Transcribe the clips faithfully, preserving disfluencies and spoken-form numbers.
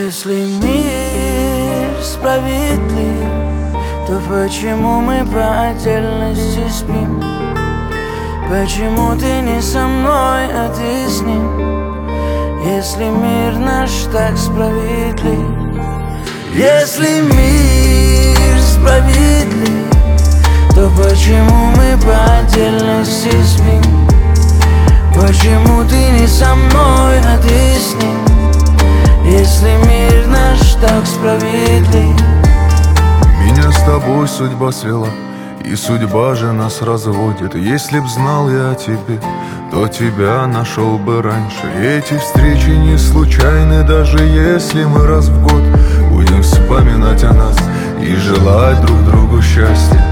Если мир справедлив, то почему мы по отдельности спим? Почему ты не со мной, а ты с ним? Если мир наш так справедлив, если мир справедлив, то почему мы по отдельности спим? Почему ты не со мной, а ты с ним? Если мир наш так справедлив. Меня с тобой судьба свела, и судьба же нас разводит. Если б знал я о тебе, то тебя нашел бы раньше. Эти встречи не случайны, даже если мы раз в год будем вспоминать о нас и желать друг другу счастья.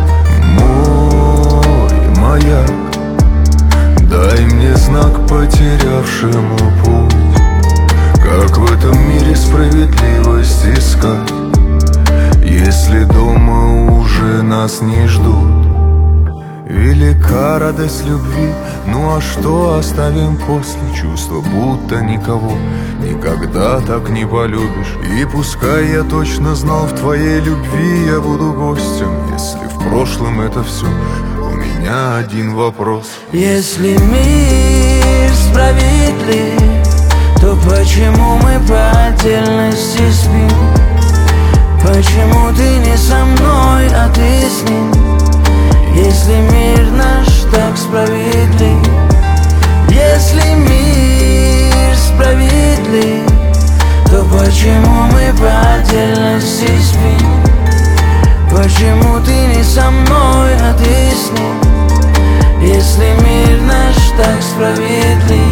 Мой маяк, дай мне знак потерявшему путь. Как в этом мире справедливость искать, если дома уже нас не ждут? Велика радость любви, ну а что оставим после? Чувства, будто никого никогда так не полюбишь. И пускай я точно знал, в твоей любви я буду гостем. Если в прошлом это все, у меня один вопрос. Если мир справедлив, то почему мы по отдельности спим? Почему ты не со мной, а ты с ним? Если мир наш так справедлив, если мир справедлив, то почему мы по отдельности спим? Почему ты не со мной, а ты с ним? Если мир наш так справедлив.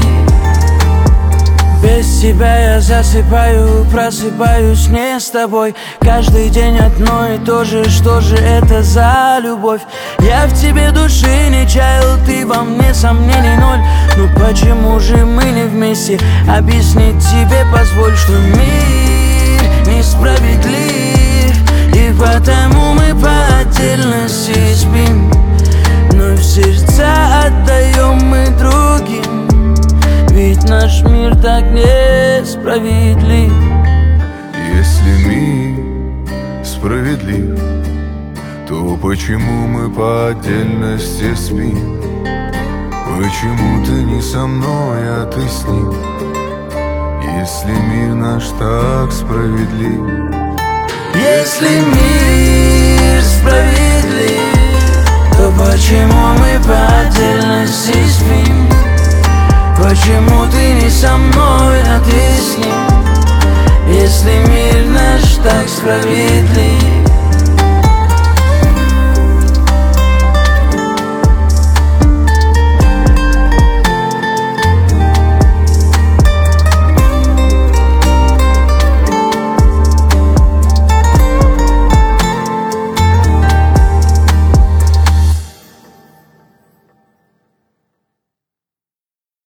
Без тебя я засыпаю, просыпаюсь не с тобой. Каждый день одно и то же, что же это за любовь? Я в тебе души не чаял, ты во мне сомнений ноль. Ну почему же мы не вместе? Объяснить тебе позволь, что мир несправедлив, и потому мы по отдельности спим, но в сердца отдаем мы другим. Ведь наш мир так несправедлив. Если мир справедлив, то почему мы по отдельности спим? Почему ты не со мной, а ты с ним? Если мир наш так справедлив. Если мир справедлив, то почему мы по отдельности спим? Почему ты не со мной, а ты с ним? Если мир наш так справедлив.